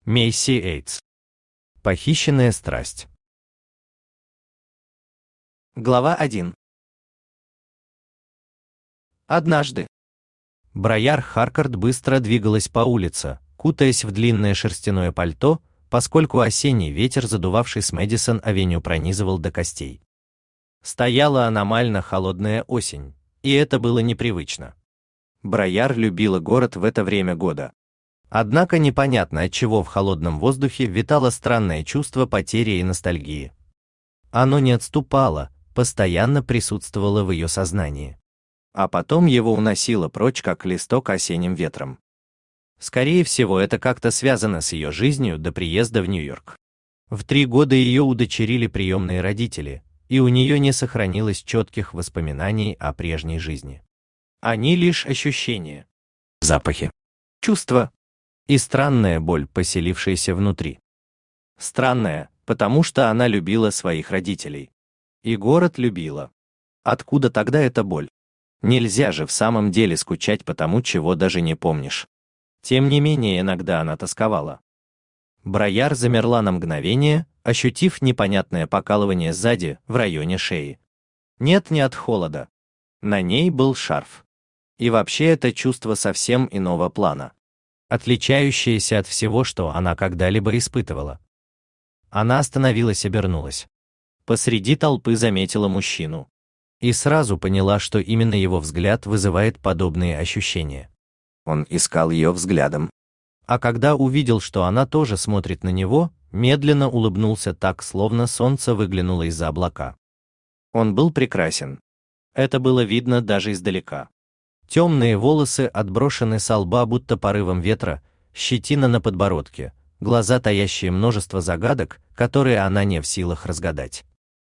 Мейси Эйтс. Похищенная страсть. Глава 1. Однажды. Брояр Харкард быстро двигалась по улице, кутаясь в длинное шерстяное пальто, поскольку осенний ветер, задувавший с Мэдисон-авеню, пронизывал до костей. Стояла аномально холодная осень, и это было непривычно. Брояр любила город в это время года. Однако непонятно, отчего в холодном воздухе витало странное чувство потери и ностальгии. Оно не отступало, постоянно присутствовало в ее сознании. А потом его уносило прочь, как листок осенним ветром. Скорее всего, это как-то связано с ее жизнью до приезда в Нью-Йорк. В 3 года ее удочерили приемные родители, и у нее не сохранилось четких воспоминаний о прежней жизни. Они лишь ощущения, запахи, чувства и странная боль, поселившаяся внутри. Странная, потому что она любила своих родителей. И город любила. Откуда тогда эта боль? Нельзя же в самом деле скучать по тому, чего даже не помнишь. Тем не менее, иногда она тосковала. Брояр замерла на мгновение, ощутив непонятное покалывание сзади, в районе шеи. Нет, не от холода. На ней был шарф. И вообще это чувство совсем иного плана, отличающееся от всего, что она когда-либо испытывала. Она остановилась и обернулась. Посреди толпы заметила мужчину. И сразу поняла, что именно его взгляд вызывает подобные ощущения. Он искал ее взглядом. А когда увидел, что она тоже смотрит на него, медленно улыбнулся так, словно солнце выглянуло из-за облака. Он был прекрасен. Это было видно даже издалека. Темные волосы отброшены со лба будто порывом ветра, щетина на подбородке, глаза, таящие множество загадок, которые она не в силах разгадать.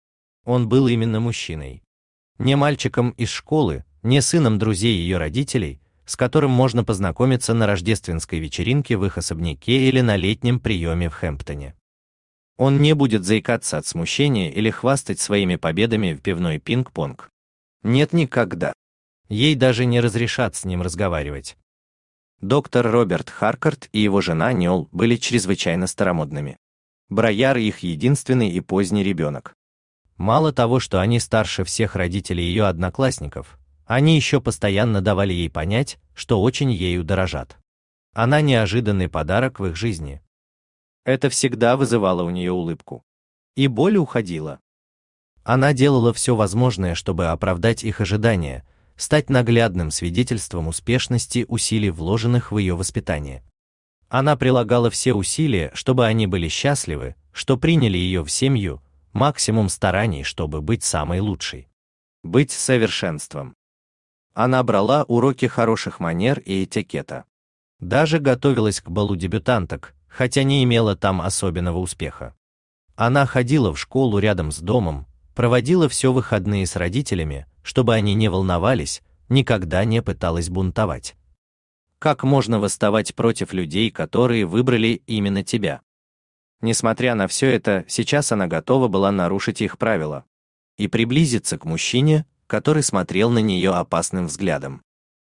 Он был именно мужчиной. Не мальчиком из школы, не сыном друзей ее родителей, с которым можно познакомиться на рождественской вечеринке в их особняке или на летнем приеме в Хэмптоне. Он не будет заикаться от смущения или хвастать своими победами в пивной пинг-понг. Нет, никогда. Ей даже не разрешат с ним разговаривать. Доктор Роберт Харкард и его жена Нёл были чрезвычайно старомодными. Брояр их единственный и поздний ребенок. Мало того, что они старше всех родителей ее одноклассников, они еще постоянно давали ей понять, что очень ею дорожат. Она неожиданный подарок в их жизни. Это всегда вызывало у нее улыбку. И боль уходила. Она делала все возможное, чтобы оправдать их ожидания, стать наглядным свидетельством успешности усилий, вложенных в ее воспитание. Она прилагала все усилия, чтобы они были счастливы, что приняли ее в семью, максимум стараний, чтобы быть самой лучшей. Быть совершенством. Она брала уроки хороших манер и этикета. Даже готовилась к балу дебютанток, хотя не имела там особенного успеха. Она ходила в школу рядом с домом, проводила все выходные с родителями, чтобы они не волновались, никогда не пыталась бунтовать. Как можно восставать против людей, которые выбрали именно тебя? Несмотря на все это, сейчас она готова была нарушить их правила и приблизиться к мужчине, который смотрел на нее опасным взглядом.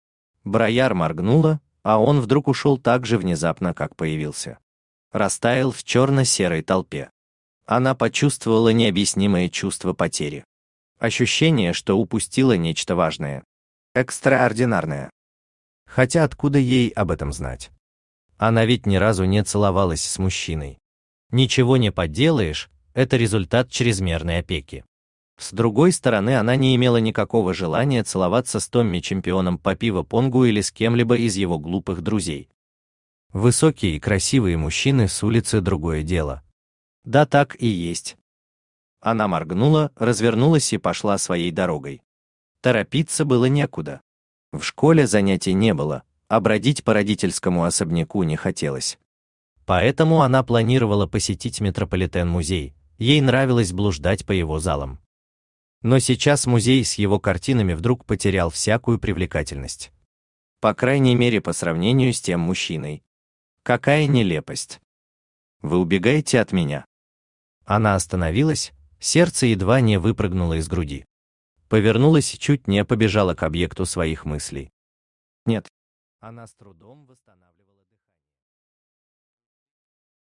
Брояр моргнула, а он вдруг ушел так же внезапно, как появился. Растаял в черно-серой толпе. Она почувствовала необъяснимое чувство потери. Ощущение, что упустила нечто важное. Экстраординарное. Хотя откуда ей об этом знать? Она ведь ни разу не целовалась с мужчиной. Ничего не поделаешь, это результат чрезмерной опеки. С другой стороны, она не имела никакого желания целоваться с Томми, чемпионом по пиво-понгу, или с кем-либо из его глупых друзей. Высокие и красивые мужчины с улицы — другое дело. Да, так и есть. Она моргнула, развернулась и пошла своей дорогой. Торопиться было некуда. В школе занятий не было, а бродить по родительскому особняку не хотелось. Поэтому она планировала посетить Метрополитен-музей, ей нравилось блуждать по его залам. Но сейчас музей с его картинами вдруг потерял всякую привлекательность. По крайней мере, по сравнению с тем мужчиной. Какая нелепость! Вы убегаете от меня. Она остановилась, сердце едва не выпрыгнуло из груди. Повернулась и чуть не побежала к объекту своих мыслей. Нет. Она с трудом восстанавливала.